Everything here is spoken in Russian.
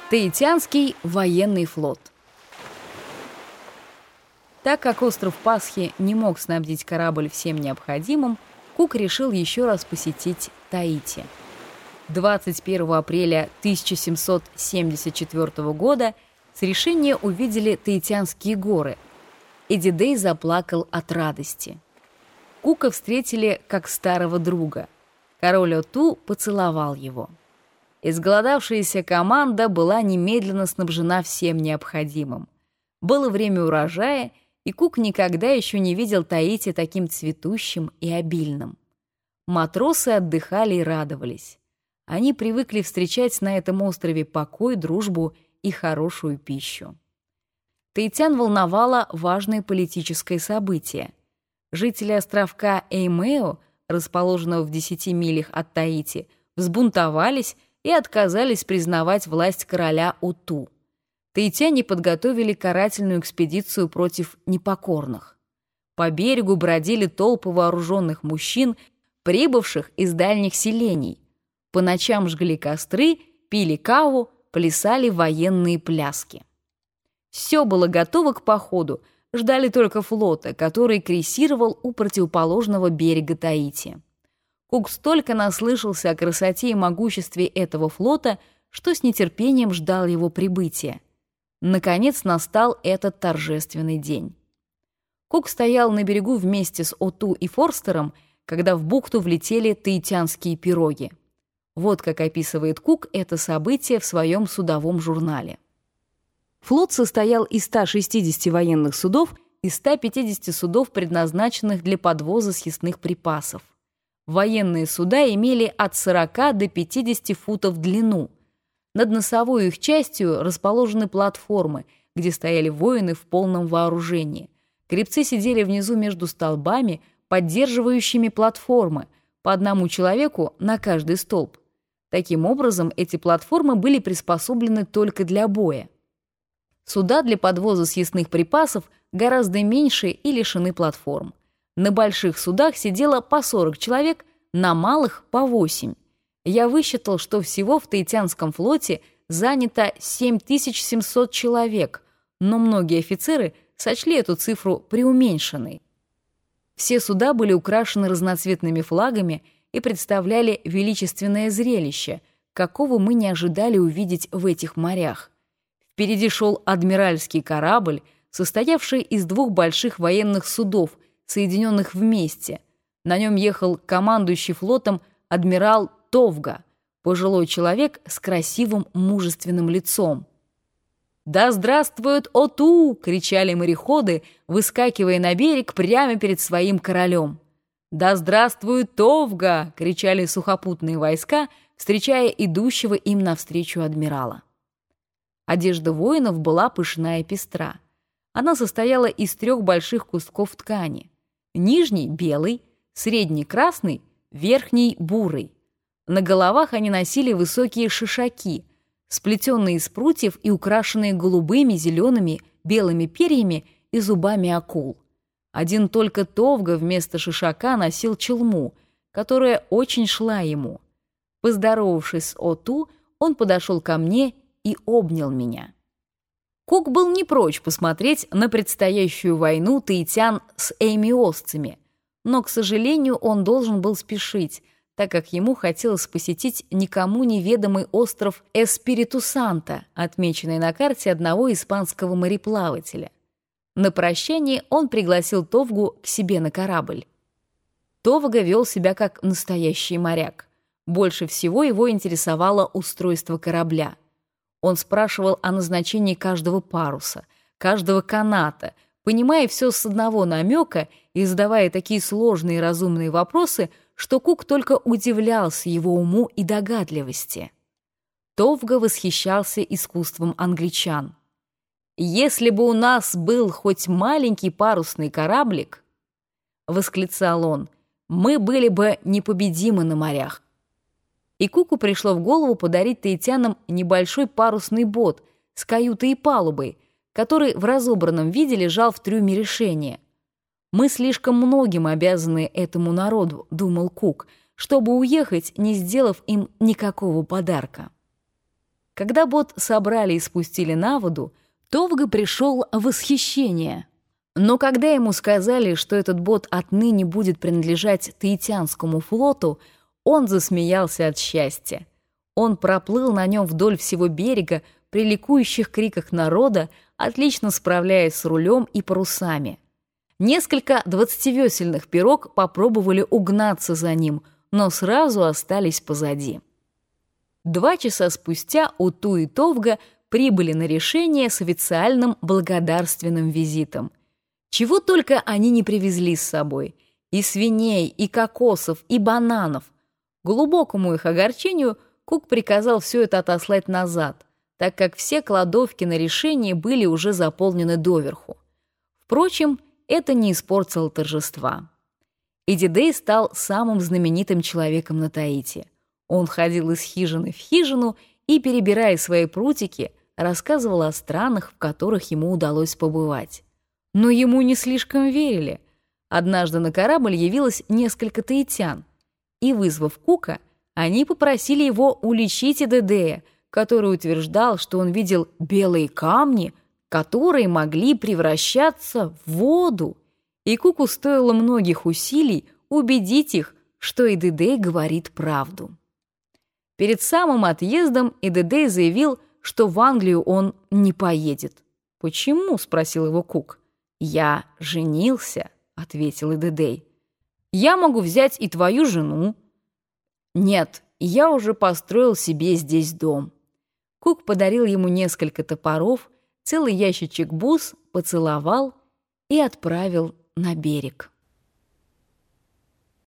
Таитянский военный флот. Так как остров Пасхи не мог снабдить корабль всем необходимым, Кук решил еще раз посетить Таити. 21 апреля 1774 года с решения увидели Таитянские горы. Эдидей заплакал от радости. Кука встретили как старого друга. Король Оту поцеловал его. Изголодавшаяся команда была немедленно снабжена всем необходимым. Было время урожая, и Кук никогда еще не видел Таити таким цветущим и обильным. Матросы отдыхали и радовались. Они привыкли встречать на этом острове покой, дружбу и хорошую пищу. Таитян волновало важное политическое событие. Жители островка Эймео, расположенного в 10 милях от Таити, взбунтовались и отказались признавать власть короля Оту. Таитяне подготовили карательную экспедицию против непокорных. По берегу бродили толпы вооруженных мужчин, прибывших из дальних селений. По ночам жгли костры, пили каву, плясали военные пляски. Все было готово к походу, ждали только флота, который крейсировал у противоположного берега Таити. Кук столько наслышался о красоте и могуществе этого флота, что с нетерпением ждал его прибытия. Наконец настал этот торжественный день. Кук стоял на берегу вместе с Оту и Форстером, когда в бухту влетели таитянские пироги. Вот как описывает Кук это событие в своем судовом журнале. Флот состоял из 160 военных судов и 150 судов, предназначенных для подвоза съестных припасов. Военные суда имели от 40 до 50 футов в длину. Над носовой их частью расположены платформы, где стояли воины в полном вооружении. Гребцы сидели внизу между столбами, поддерживающими платформы, по одному человеку на каждый столб. Таким образом, эти платформы были приспособлены только для боя. Суда для подвоза съестных припасов гораздо меньше и лишены платформ. На больших судах сидело по 40 человек, на малых — по 8. Я высчитал, что всего в Таитянском флоте занято 7700 человек, но многие офицеры сочли эту цифру преуменьшенной. Все суда были украшены разноцветными флагами и представляли величественное зрелище, какого мы не ожидали увидеть в этих морях. Впереди шел адмиральский корабль, состоявший из 2 больших военных судов, соединенных вместе. На нем ехал командующий флотом адмирал Товга, пожилой человек с красивым мужественным лицом. «Да здравствует Оту!» — кричали мореходы, выскакивая на берег прямо перед своим королем. «Да здравствует Товга!» — кричали сухопутные войска, встречая идущего им навстречу адмирала. Одежда воинов была пышная и пестра. Она состояла из 3 больших кусков ткани. Нижний — белый, средний — красный, верхний — бурый. На головах они носили высокие шишаки, сплетенные из прутьев и украшенные голубыми, зелеными, белыми перьями и зубами акул. Один только Товга вместо шишака носил челму, которая очень шла ему. Поздоровавшись с Оту, он подошел ко мне и обнял меня. Кук был не прочь посмотреть на предстоящую войну таитян с эймиосцами, но, к сожалению, он должен был спешить, так как ему хотелось посетить никому неведомый остров Эспириту-Санто, отмеченный на карте одного испанского мореплавателя. На прощание он пригласил Товгу к себе на корабль. Товга вел себя как настоящий моряк. Больше всего его интересовало устройство корабля. Он спрашивал о назначении каждого паруса, каждого каната, понимая все с одного намека и задавая такие сложные и разумные вопросы, что Кук только удивлялся его уму и догадливости. Товга восхищался искусством англичан. «Если бы у нас был хоть маленький парусный кораблик, — восклицал он, — мы были бы непобедимы на морях». И Куку пришло в голову подарить таитянам небольшой парусный бот с каютой и палубой, который в разобранном виде лежал в трюме решения. «Мы слишком многим обязаны этому народу», — думал Кук, «чтобы уехать, не сделав им никакого подарка». Когда бот собрали и спустили на воду, Товга пришел в восхищение. Но когда ему сказали, что этот бот отныне будет принадлежать Таитянскому флоту, он засмеялся от счастья. Он проплыл на нем вдоль всего берега при ликующих криках народа, отлично справляясь с рулем и парусами. Несколько 20-весельных пирог попробовали угнаться за ним, но сразу остались позади. 2 часа спустя Уту и Товга прибыли на решение с официальным благодарственным визитом. Чего только они не привезли с собой: и свиней, и кокосов, и бананов. К глубокому их огорчению Кук приказал все это отослать назад, так как все кладовки на решение были уже заполнены доверху. Впрочем, это не испортило торжества. Идидей стал самым знаменитым человеком на Таити. Он ходил из хижины в хижину и, перебирая свои прутики, рассказывал о странах, в которых ему удалось побывать. Но ему не слишком верили. Однажды на корабль явилось несколько таитян, и, вызвав Кука, они попросили его уличить Идидея, который утверждал, что он видел белые камни, которые могли превращаться в воду. И Куку стоило многих усилий убедить их, что Идидей говорит правду. Перед самым отъездом Идидей заявил, что в Англию он не поедет. «Почему?» — спросил его Кук. «Я женился», — ответил Идидей. «Я могу взять и твою жену». «Нет, я уже построил себе здесь дом». Кук подарил ему несколько топоров, целый ящичек бус, поцеловал и отправил на берег.